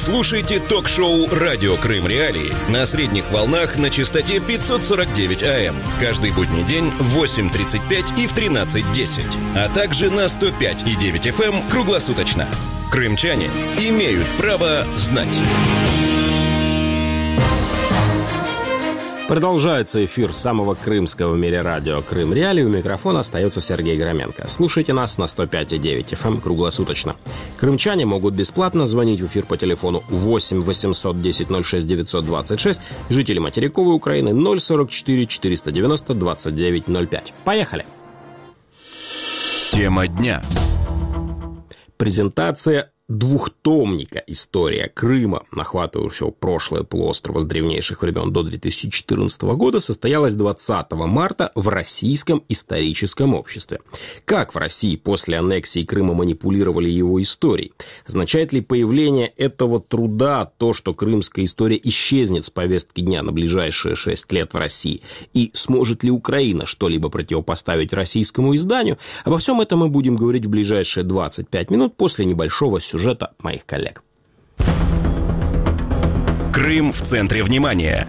Слушайте ток-шоу «Радио Крым Реалии» на средних волнах на частоте 549 АМ. Каждый будний день в 8:35 и в 13:10. А также на 105,9 FM круглосуточно. Крымчане имеют право знать. Продолжается эфир самого крымского в мире радио «Крым Реалии». У микрофона остается Сергей Громенко. Слушайте нас на 105,9 FM круглосуточно. Крымчане могут бесплатно звонить в эфир по телефону 8 800 10 06 926. Жители материковой Украины 044 490 29 05. Поехали! Тема дня. Презентация двухтомника «История Крыма», охватывающего прошлое полуострова с древнейших времен до 2014 года, состоялась 20 марта в Российском историческом обществе. Как в России после аннексии Крыма манипулировали его историей? Означает ли появление этого труда то, что крымская история исчезнет с повестки дня на ближайшие 6 лет в России? И сможет ли Украина что-либо противопоставить российскому изданию? Обо всем этом мы будем говорить в ближайшие 25 минут после небольшого сюжета моих коллег. Крым в центре внимания.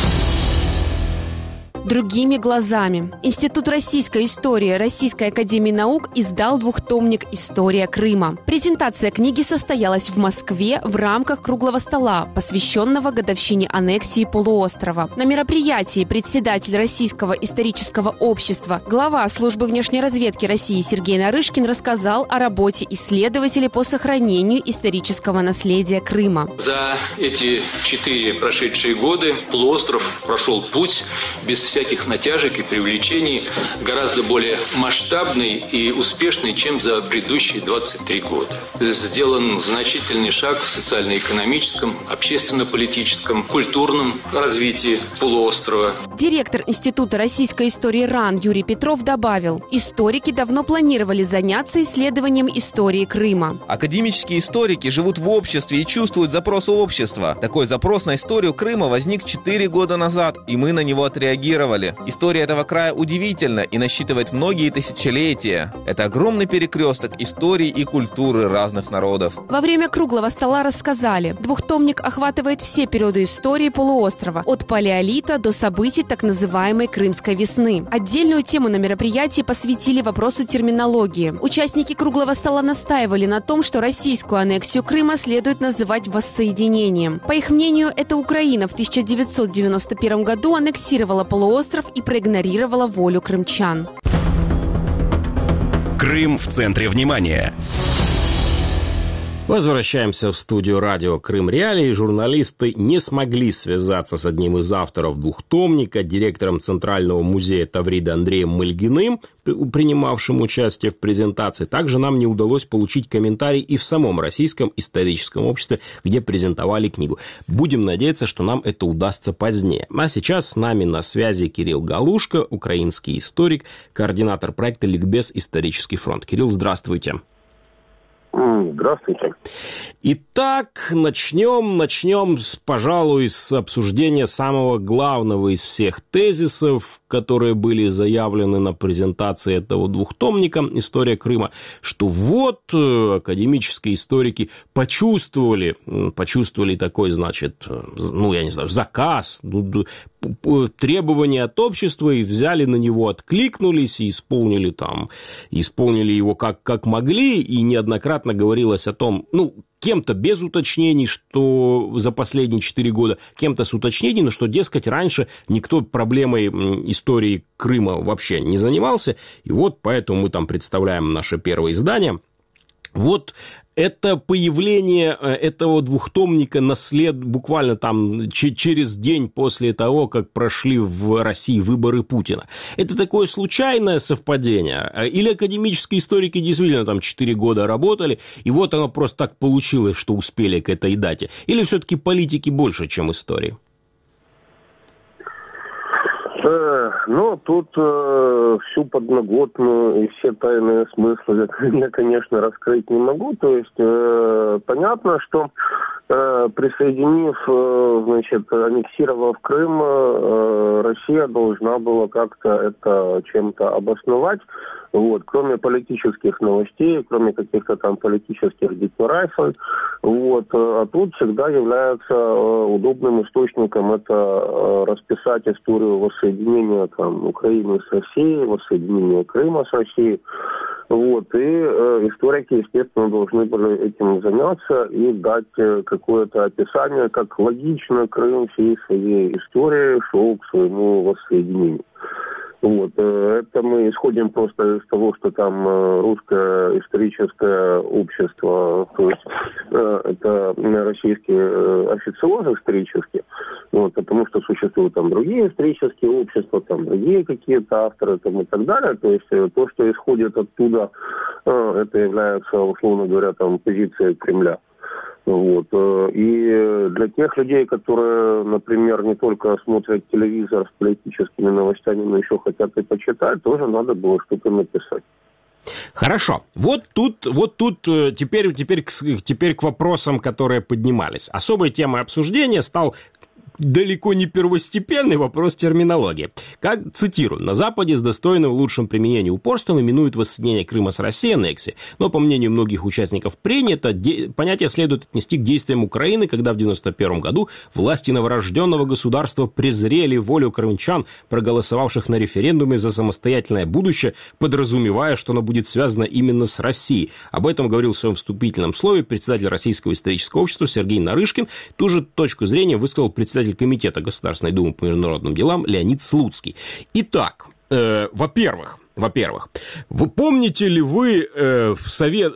Другими глазами. Институт российской истории Российской академии наук издал двухтомник «История Крыма». Презентация книги состоялась в Москве в рамках круглого стола, посвященного годовщине аннексии полуострова. На мероприятии председатель Российского исторического общества, глава службы внешней разведки России Сергей Нарышкин рассказал о работе исследователей по сохранению исторического наследия Крыма. За эти 4 прошедшие годы полуостров прошел путь без всяких натяжек и привлечений, гораздо более масштабный и успешный, чем за предыдущие 23 года. Сделан значительный шаг в социально-экономическом, общественно-политическом, культурном развитии полуострова. Директор Института российской истории РАН Юрий Петров добавил, историки давно планировали заняться исследованием истории Крыма. Академические историки живут в обществе и чувствуют запрос общества. Такой запрос на историю Крыма возник 4 года назад, и мы на него отреагировали. История этого края удивительна и насчитывает многие тысячелетия. Это огромный перекресток истории и культуры разных народов. Во время круглого стола рассказали, двухтомник охватывает все периоды истории полуострова, от палеолита до событий так называемой Крымской весны. Отдельную тему на мероприятии посвятили вопросу терминологии. Участники круглого стола настаивали на том, что российскую аннексию Крыма следует называть воссоединением. По их мнению, это Украина в 1991 году аннексировала полуостров и проигнорировала волю крымчан. Крым в центре внимания. Возвращаемся в студию радио «Крым Реалии». Журналисты не смогли связаться с одним из авторов двухтомника, директором Центрального музея Тавриды Андреем Мальгиным, принимавшим участие в презентации. Также нам не удалось получить комментарий и в самом Российском историческом обществе, где презентовали книгу. Будем надеяться, что нам это удастся позднее. А сейчас с нами на связи Кирилл Галушко, украинский историк, координатор проекта «Ликбез. Исторический фронт». Кирилл, здравствуйте. Здравствуйте. Итак, начнем, пожалуй, с обсуждения самого главного из всех тезисов, которые были заявлены на презентации этого двухтомника «История Крыма», что вот академические историки почувствовали такой, значит, заказ, требования от общества и взяли на него, откликнулись и исполнили его как могли, и неоднократно говорилось о том, кем-то без уточнений, что за последние 4 года, кем-то с уточнениями, что, дескать, раньше никто проблемой истории Крыма вообще не занимался, и вот поэтому мы там представляем наше первое издание. Вот это появление этого двухтомника буквально там через день после того, как прошли в России выборы Путина. Это такое случайное совпадение? Или академические историки действительно там 4 года работали, и вот оно просто так получилось, что успели к этой дате? Или все-таки политики больше, чем истории? Тут всю подноготную и все тайные смыслы я, конечно, раскрыть не могу. То есть понятно, что присоединив, аннексировав Крым, Россия должна была как-то это чем-то обосновать. Вот, кроме политических новостей, кроме каких-то там политических деклараций, вот, а тут всегда является удобным источником это расписать историю воссоединения там Украины с Россией, воссоединения Крыма с Россией. Вот, и историки, естественно, должны были этим заняться и дать какое-то описание, как логично Крым всей своей истории шел к своему воссоединению. Вот, это мы исходим просто из того, что там русское историческое общество, то есть это российские официозы исторические, вот, потому что существуют там другие исторические общества, там другие какие-то авторы там, и так далее, то есть то, что исходит оттуда, это является, условно говоря, там позицией Кремля. Вот. И для тех людей, которые, например, не только смотрят телевизор с политическими новостями, но еще хотят и почитать, тоже надо было что-то написать. Хорошо. Вот тут теперь к вопросам, которые поднимались. Особой темой обсуждения стал далеко не первостепенный вопрос терминологии. Как, цитирую, «На Западе с достойным в лучшем применении упорством именуют воссоединение Крыма с Россией аннексией, но, по мнению многих участников прения, это понятие следует отнести к действиям Украины, когда в 1991 году власти новорожденного государства презрели волю крымчан, проголосовавших на референдуме за самостоятельное будущее, подразумевая, что оно будет связано именно с Россией». Об этом говорил в своем вступительном слове председатель Российского исторического общества Сергей Нарышкин. Ту же точку зрения высказал председатель Комитета Государственной Думы по международным делам Леонид Слуцкий. Итак, во-первых, вы помните ли вы в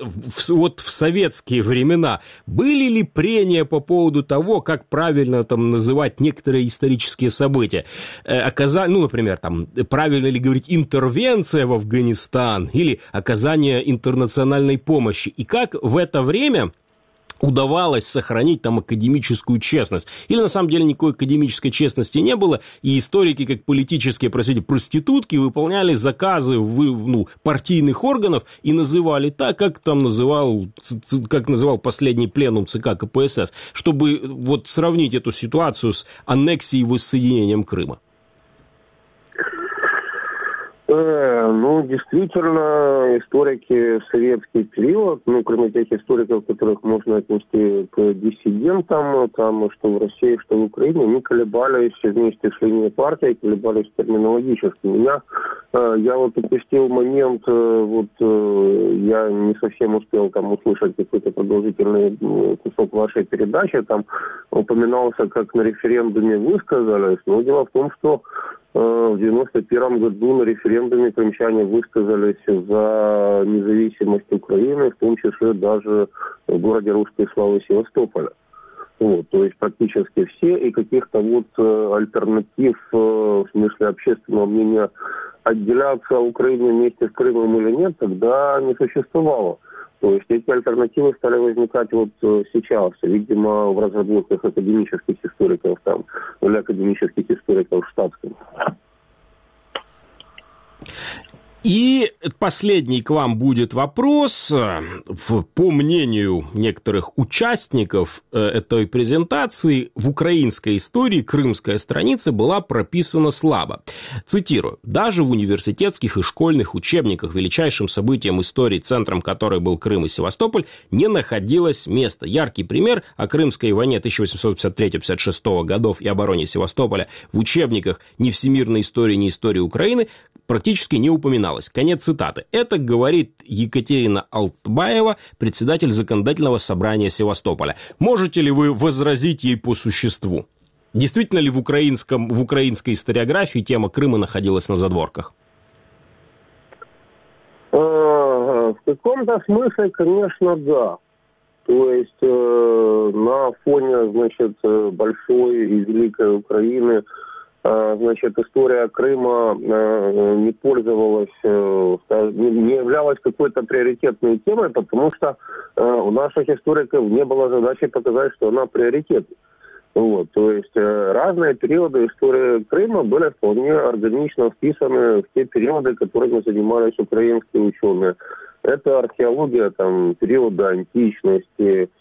советские времена были ли прения по поводу того, как правильно там называть некоторые исторические события? Например, там, правильно ли говорить интервенция в Афганистан или оказание интернациональной помощи? И как в это время удавалось сохранить там академическую честность? Или на самом деле никакой академической честности не было, и историки, как политические, проститутки, выполняли заказы партийных органов и называли так, как называл последний пленум ЦК КПСС, чтобы вот сравнить эту ситуацию с аннексией и воссоединением Крыма? Действительно, историки в советский период, кроме тех историков, которых можно отнести к диссидентам, там, что в России, что в Украине, они колебались вместе с линией партии, колебались терминологически. Я вот упустил момент, я не совсем успел там услышать какой-то продолжительный кусок вашей передачи, там упоминался, как на референдуме высказались, но дело в том, что в 1991 году на референдуме крымчане высказались за независимость Украины, в том числе даже в городе русской славы Севастополя. Вот, то есть практически все, и каких-то альтернатив в смысле общественного мнения отделяться Украине вместе с Крымом или нет, тогда не существовало. То есть эти альтернативы стали возникать сейчас, видимо, в разработках академических историков там, или академических историков в штатском. И последний к вам будет вопрос. По мнению некоторых участников этой презентации, в украинской истории крымская страница была прописана слабо. Цитирую. «Даже в университетских и школьных учебниках величайшим событием истории, центром которой был Крым и Севастополь, не находилось места. Яркий пример о Крымской войне 1853-56 годов и обороне Севастополя в учебниках ни всемирной истории, ни истории Украины практически не упоминалось». Конец цитаты. Это говорит Екатерина Алтбаева, председатель Законодательного собрания Севастополя. Можете ли вы возразить ей по существу? Действительно ли в украинской историографии тема Крыма находилась на задворках? В каком-то смысле, конечно, да. То есть на фоне, большой и великой Украины, история Крыма не пользовалась, не являлась какой-то приоритетной темой, потому что у наших историков не было задачи показать, что она приоритетна. Вот, то есть разные периоды истории Крыма были вполне органично вписаны в те периоды, которыми занимались украинские ученые. Это археология периода античности.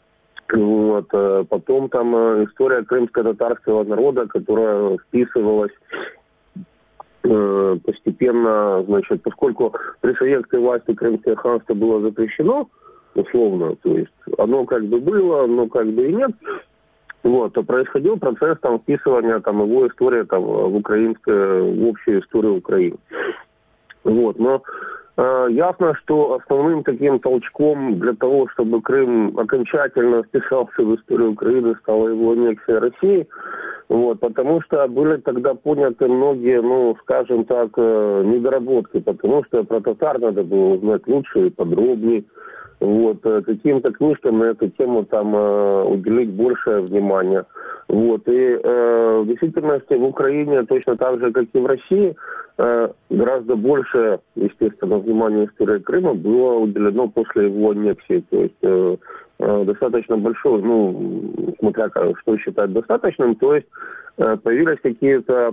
Потом там история крымско-татарского народа, которая вписывалась постепенно, значит, поскольку при советской власти крымское ханство было запрещено, условно, то есть оно как бы было, но как бы и нет, вот, то происходил процесс там вписывания там его истории там в общую историю Украины. Вот, но ясно, что основным таким толчком для того, чтобы Крым окончательно вписался в историю Украины, стала его аннексия России. Вот, потому что были тогда поняты многие, ну, скажем так, недоработки, потому что про татар надо было узнать лучше и подробнее. Вот, каким-то книжкам на эту тему там уделить большее внимание. Вот, и в действительности в Украине точно так же, как и в России, гораздо больше, естественно, внимания истории Крыма было уделено после его аннексии. То есть достаточно большой, ну, смотря что считать достаточным, то есть появились какие-то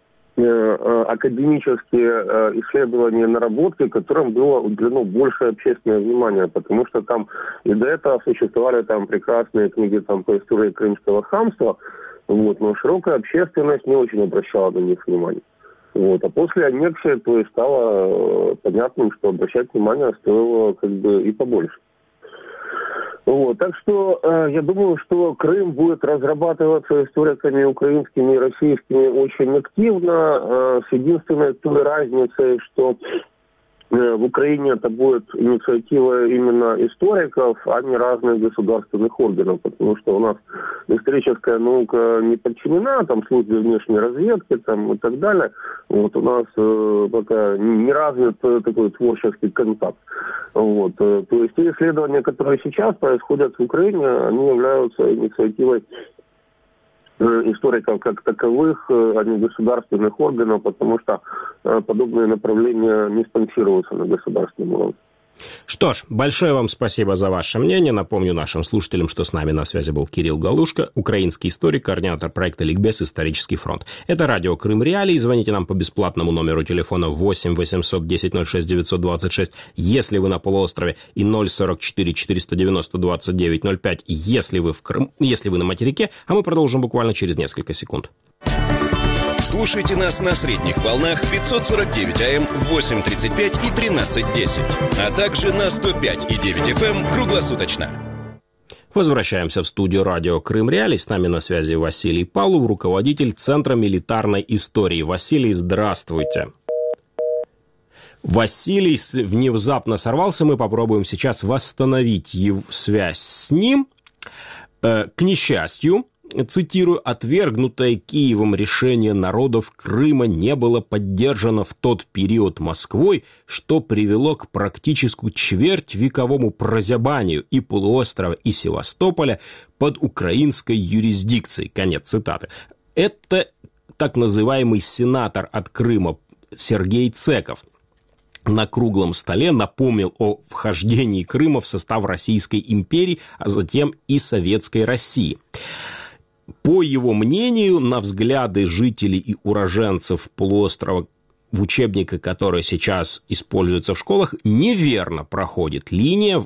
академические исследования, наработки, которым было уделено больше общественное внимание, потому что там и до этого существовали там прекрасные книги там по истории крымского ханства, вот, но широкая общественность не очень обращала на них внимание. Вот, а после аннексии, то есть стало понятным, что обращать внимание стоило как бы и побольше. Вот, так что я думаю, что Крым будет разрабатываться историками украинскими и российскими очень активно, с единственной той разницей, что в Украине это будет инициатива именно историков, а не разных государственных органов, потому что у нас историческая наука не подчинена там службе внешней разведки там, и так далее. Вот у нас пока не развит такой творческий контакт. Вот. То есть те исследования, которые сейчас происходят в Украине, они являются инициативой историков как таковых, а не государственных органов, потому что подобные направления не спонсируются на государственном уровне. Что ж, большое вам спасибо за ваше мнение. Напомню нашим слушателям, что с нами на связи был Кирилл Галушко, украинский историк, координатор проекта «Ликбез. Исторический фронт». Это радио «Крым Реалии». Звоните нам по бесплатному номеру телефона 8 800 10 06 926, если вы на полуострове, и 044 490 29 05, если вы в Крым, если вы на материке, а мы продолжим буквально через несколько секунд. Слушайте нас на средних волнах 549 АМ, 8:35 и 13:10, а также на 105,9 FM круглосуточно. Возвращаемся в студию радио «Крым Реалии». С нами на связи Василий Павлов, руководитель Центра милитарной истории. Василий, здравствуйте. Василий внезапно сорвался. Мы попробуем сейчас восстановить связь с ним. К несчастью, цитирую, «отвергнутое Киевом решение народов Крыма не было поддержано в тот период Москвой, что привело к практически четвертьвековому прозябанию и полуострова, и Севастополя под украинской юрисдикцией». Конец цитаты. Это так называемый сенатор от Крыма Сергей Цеков на круглом столе напомнил о вхождении Крыма в состав Российской империи, а затем и Советской России. По его мнению, на взгляды жителей и уроженцев полуострова в учебниках, которые сейчас используются в школах, неверно проходит линия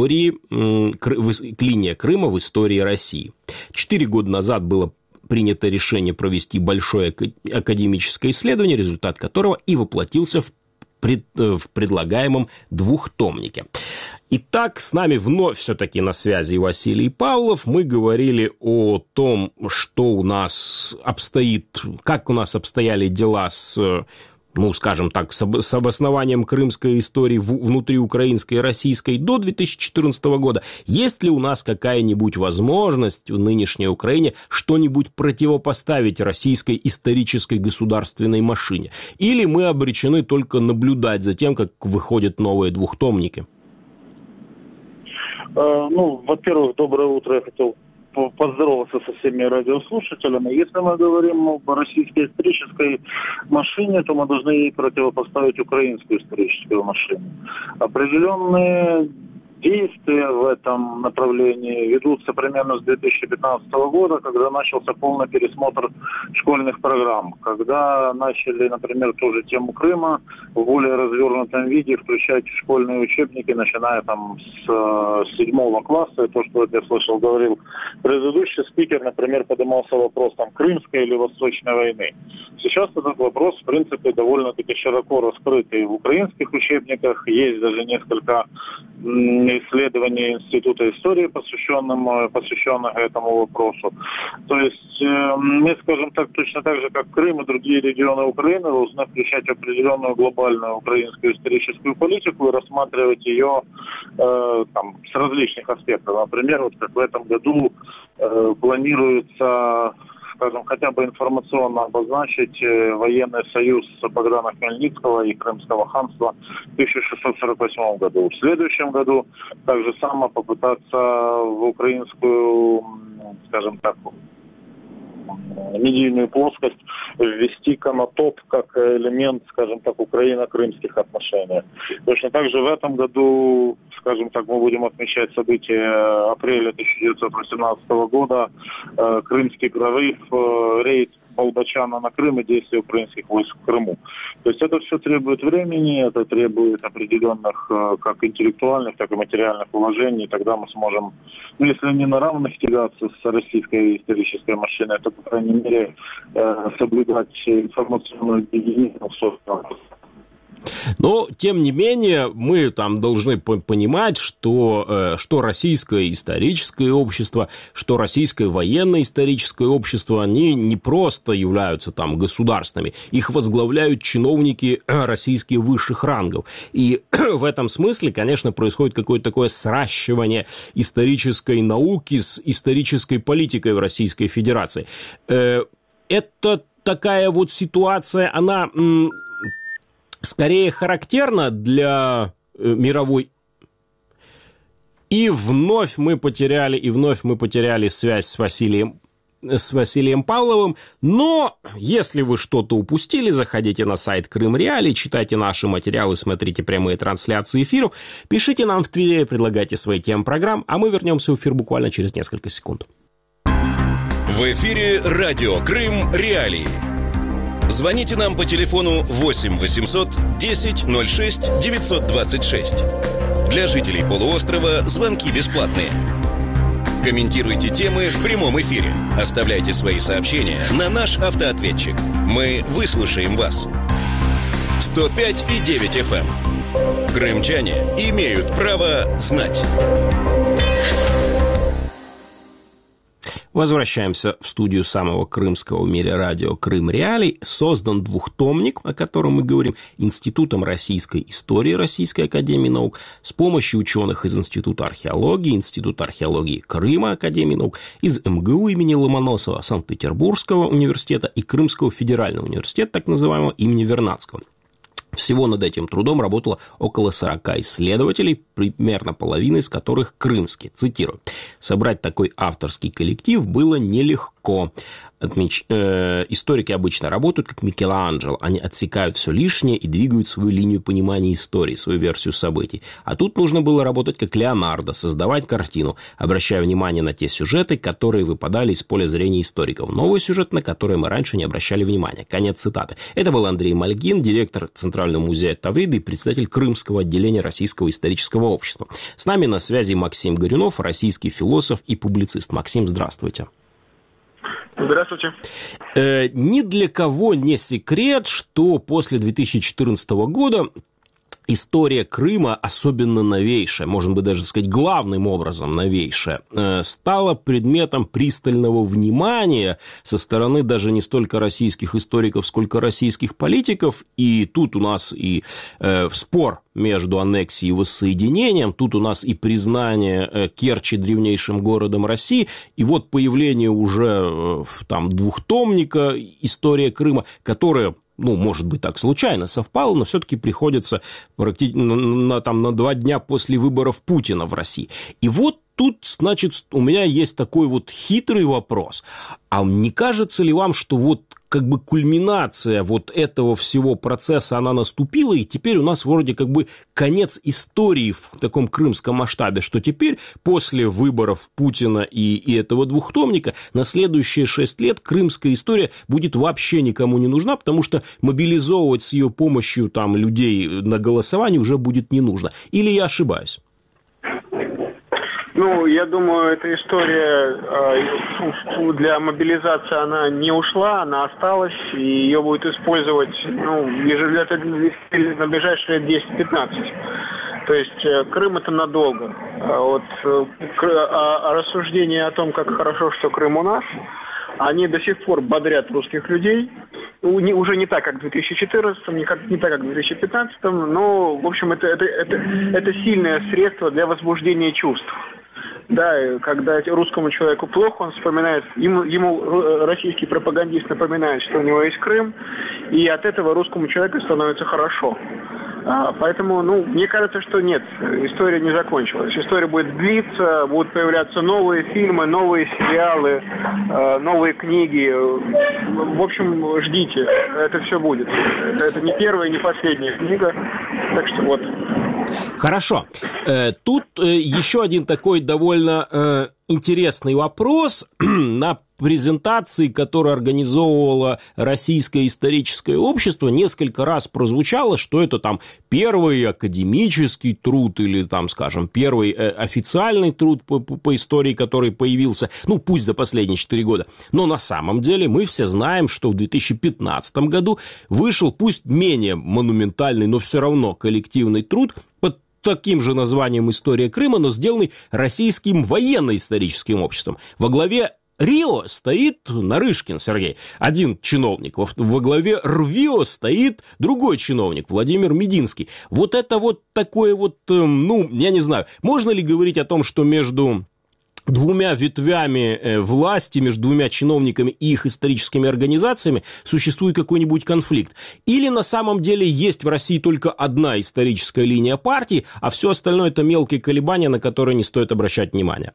Крыма в истории России. 4 года назад было принято решение провести большое академическое исследование, результат которого и воплотился в предлагаемом двухтомнике. Итак, с нами вновь все-таки на связи Василий Павлов. Мы говорили о том, что у нас обстоит, как у нас обстояли дела с, ну, скажем так, с обоснованием крымской истории внутри украинской и российской до 2014 года. Есть ли у нас какая-нибудь возможность в нынешней Украине что-нибудь противопоставить российской исторической государственной машине? Или мы обречены только наблюдать за тем, как выходят новые двухтомники? Ну, во-первых, доброе утро. Я хотел поздороваться со всеми радиослушателями. Если мы говорим об российской исторической машине, то мы должны ей противопоставить украинскую историческую машину. Определенные действия в этом направлении ведутся примерно с 2015 года, когда начался полный пересмотр школьных программ, когда начали, например, ту же тему Крыма в более развернутом виде включать в школьные учебники, начиная там с 7 класса. И то, что я слышал, говорил предыдущий спикер, например, поднимался вопрос там Крымской или Восточной войны. Сейчас этот вопрос, в принципе, довольно-таки широко раскрытый в украинских учебниках. Есть даже несколько исследований Института истории, посвященных этому вопросу. То есть мы, скажем так, точно так же, как Крым и другие регионы Украины, должны включать определенную глобальную украинскую историческую политику и рассматривать ее там, с различных аспектов. Например, вот как в этом году планируется, скажем, хотя бы информационно обозначить военный союз Богдана Хмельницкого и Крымского ханства в 1648 году. В следующем году так же само попытаться в украинскую, скажем так, медийную плоскость ввести Конотоп как элемент, скажем так, украино-крымских отношений. Точно так же в этом году, скажем так, мы будем отмечать события апреля 1918 года, Крымский прорыв, рейд Болбочана на Крым и действия украинских войск в Крыму. То есть это все требует времени, это требует определенных как интеллектуальных, так и материальных вложений. И тогда мы сможем, если не на равных тягаться с российской исторической машиной, то, по крайней мере, соблюдать информационную гигиену в соцсетях. Но, тем не менее, мы там должны понимать, что российское историческое общество, что российское военно-историческое общество, они не просто являются там государственными, их возглавляют чиновники российских высших рангов. И в этом смысле, конечно, происходит какое-то такое сращивание исторической науки с исторической политикой в Российской Федерации. Это такая вот ситуация, она скорее характерна для мировой. И вновь мы потеряли связь с Василием Павловым. Но если вы что-то упустили, заходите на сайт Крым Реалии, читайте наши материалы, смотрите прямые трансляции эфиров, пишите нам в Твиттере, предлагайте свои темы программ, а мы вернемся в эфир буквально через несколько секунд. В эфире радио Крым Реалии. Звоните нам по телефону 8 800 10 06 926. Для жителей полуострова звонки бесплатные. Комментируйте темы в прямом эфире. Оставляйте свои сообщения на наш автоответчик. Мы выслушаем вас. 105,9 FM. Крымчане имеют право знать. Возвращаемся в студию самого крымского в мире радио «Крым Реалий». Создан двухтомник, о котором мы говорим, Институтом российской истории Российской академии наук с помощью ученых из Института археологии Крыма Академии наук, из МГУ имени Ломоносова, Санкт-Петербургского университета и Крымского федерального университета, так называемого имени Вернадского. Всего над этим трудом работало около 40 исследователей, примерно половина из которых крымские. Цитирую. «Собрать такой авторский коллектив было нелегко. Историки обычно работают как Микеланджело. Они отсекают все лишнее и двигают свою линию понимания истории, свою версию событий. А тут нужно было работать как Леонардо, создавать картину, обращая внимание на те сюжеты, которые выпадали из поля зрения историков. Новый сюжет, на который мы раньше не обращали внимания». Конец цитаты. Это был Андрей Мальгин, директор Центрального музея Тавриды и председатель Крымского отделения Российского исторического общества. С нами на связи Максим Горюнов, российский философ и публицист. Максим, здравствуйте. Здравствуйте. Ни для кого не секрет, что после 2014 года история Крыма, особенно новейшая, можно бы даже сказать главным образом новейшая, стала предметом пристального внимания со стороны даже не столько российских историков, сколько российских политиков. И тут у нас и спор между аннексией и воссоединением, тут у нас и признание Керчи древнейшим городом России, и вот появление уже там двухтомника «История Крыма», которая, может быть, так случайно совпало, но все-таки приходится практически на 2 дня после выборов Путина в России. И вот тут, значит, у меня есть такой вот хитрый вопрос. А не кажется ли вам, что вот как бы кульминация вот этого всего процесса, она наступила, и теперь у нас вроде как бы конец истории в таком крымском масштабе, что теперь после выборов Путина и этого двухтомника на следующие 6 лет крымская история будет вообще никому не нужна, потому что мобилизовывать с ее помощью там людей на голосование уже будет не нужно. Или я ошибаюсь? Ну, я думаю, эта история для мобилизации, она не ушла, она осталась, и ее будет использовать, на ближайшие лет 10-15. То есть Крым это надолго. Рассуждения о том, как хорошо, что Крым у нас, они до сих пор бодрят русских людей. Уже не так, как в 2014, не так, как в 2015, но, в общем, это сильное средство для возбуждения чувств. Да, когда русскому человеку плохо, он вспоминает, ему российский пропагандист напоминает, что у него есть Крым, и от этого русскому человеку становится хорошо. Поэтому, мне кажется, что нет, история не закончилась. История будет длиться, будут появляться новые фильмы, новые сериалы, новые книги. В общем, ждите, это все будет. Это не первая, не последняя книга, так что вот. Хорошо. Тут еще один такой довольно интересный вопрос. На презентации, которую организовывало Российское историческое общество, несколько раз прозвучало, что это там первый академический труд или там, скажем, первый официальный труд по истории, который появился, пусть за последние 4 года. Но на самом деле мы все знаем, что в 2015 году вышел, пусть менее монументальный, но все равно коллективный труд под таким же названием «История Крыма», но сделанный Российским военно-историческим обществом. Во главе РИО стоит Нарышкин Сергей, один чиновник. Во главе РВИО стоит другой чиновник, Владимир Мединский. Вот это вот такое вот, я не знаю, можно ли говорить о том, что между двумя ветвями власти, между двумя чиновниками и их историческими организациями существует какой-нибудь конфликт? Или на самом деле есть в России только одна историческая линия партии, а все остальное это мелкие колебания, на которые не стоит обращать внимания?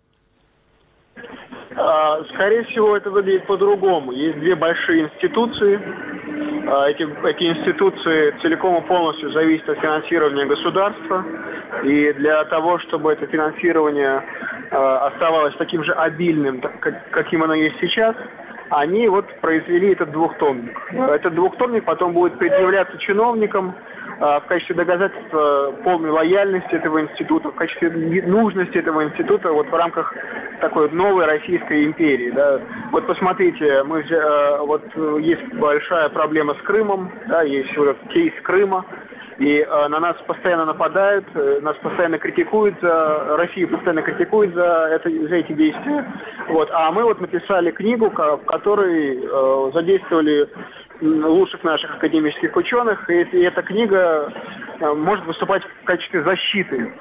Скорее всего, это выглядит по-другому. Есть две большие институции. Эти институции целиком и полностью зависят от финансирования государства. И для того, чтобы это финансирование оставалось таким же обильным, каким оно есть сейчас, они произвели этот двухтомник. Этот двухтомник потом будет предъявляться чиновникам в качестве доказательства полной лояльности этого института, в качестве нужности этого института в рамках такой новой Российской империи. Да. Вот посмотрите, есть большая проблема с Крымом, да, есть кейс Крыма, и на нас постоянно нападают, нас постоянно критикуют, Россию постоянно критикует за эти действия. А мы написали книгу, в которой задействовали лучших наших академических ученых, и эта книга может выступать в качестве защиты,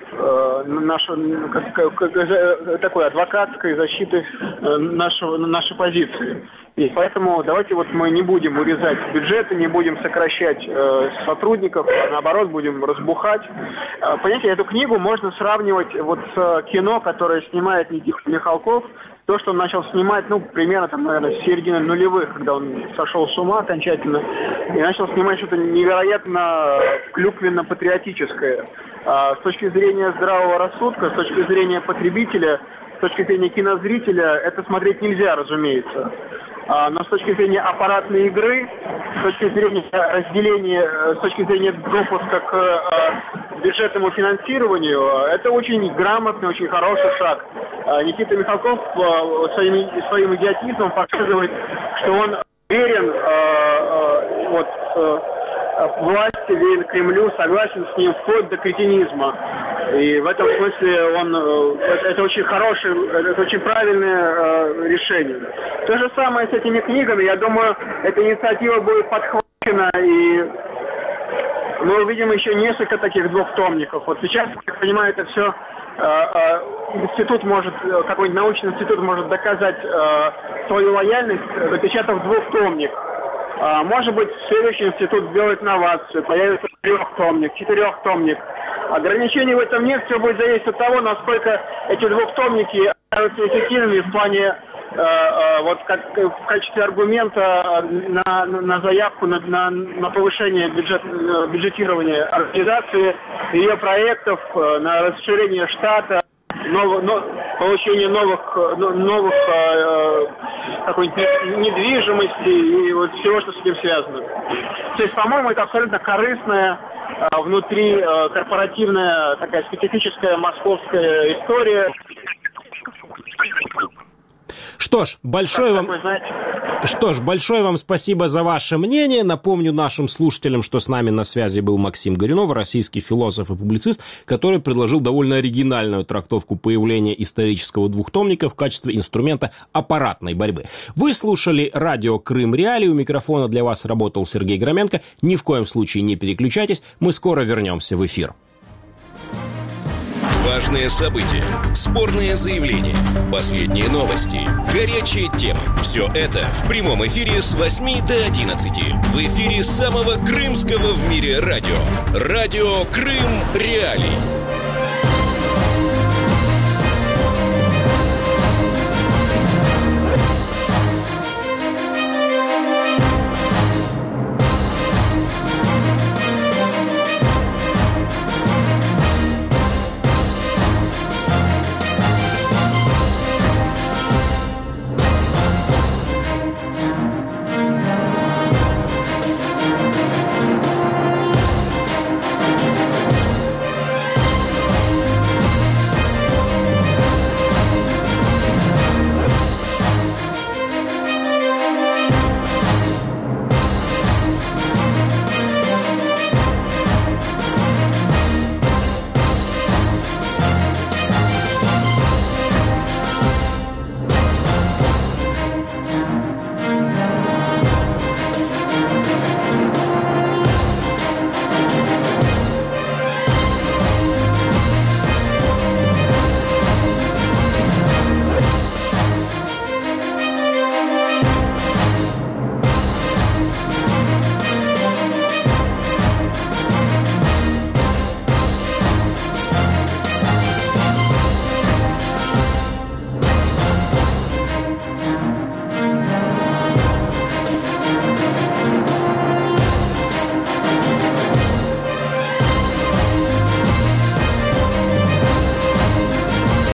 такой адвокатской защиты нашей позиции. И поэтому давайте мы не будем урезать бюджеты, не будем сокращать сотрудников, а наоборот будем разбухать. Понимаете, эту книгу можно сравнивать с кино, которое снимает Никита Михалков. То, что он начал снимать, примерно, с середины нулевых, когда он сошел с ума окончательно, и начал снимать что-то невероятно клюквенно-патриотическое. С точки зрения здравого рассудка, с точки зрения потребителя, с точки зрения кинозрителя, это смотреть нельзя, разумеется. Но с точки зрения аппаратной игры, с точки зрения разделения, с точки зрения допуска к бюджетному финансированию, это очень грамотный, очень хороший шаг. Никита Михалков своим идиотизмом показывает, что он верен власти, верен Кремлю, согласен с ним вплоть до кретинизма. И в этом смысле это очень хорошее, это очень правильное решение. То же самое с этими книгами. Я думаю, эта инициатива будет подхвачена, и мы увидим еще несколько таких двухтомников. Сейчас, я понимаю, это все какой-нибудь научный институт может доказать свою лояльность, напечатав двухтомник. Может быть, следующий институт сделает новацию, появится 3-томник, 4-томник. Ограничений в этом нет, все будет зависеть от того, насколько эти двухтомники окажутся эффективными в плане вот как в качестве аргумента на заявку на повышение бюджетирования организации, ее проектов, на расширение штата, получение новых какой-нибудь недвижимости и вот всего, что с этим связано. То есть, по-моему, это абсолютно корыстная внутри корпоративная такая специфическая московская история. Что ж, большое вам спасибо за ваше мнение. Напомню нашим слушателям, что с нами на связи был Максим Горюнов, российский философ и публицист, который предложил довольно оригинальную трактовку появления исторического двухтомника в качестве инструмента аппаратной борьбы. Вы слушали радио Крым Реалии. У микрофона для вас работал Сергей Громенко. Ни в коем случае не переключайтесь. Мы скоро вернемся в эфир. Важные события, спорные заявления, последние новости, горячие темы. Все это в прямом эфире с 8 до 11. В эфире самого крымского в мире радио. Радио Крым Реалии.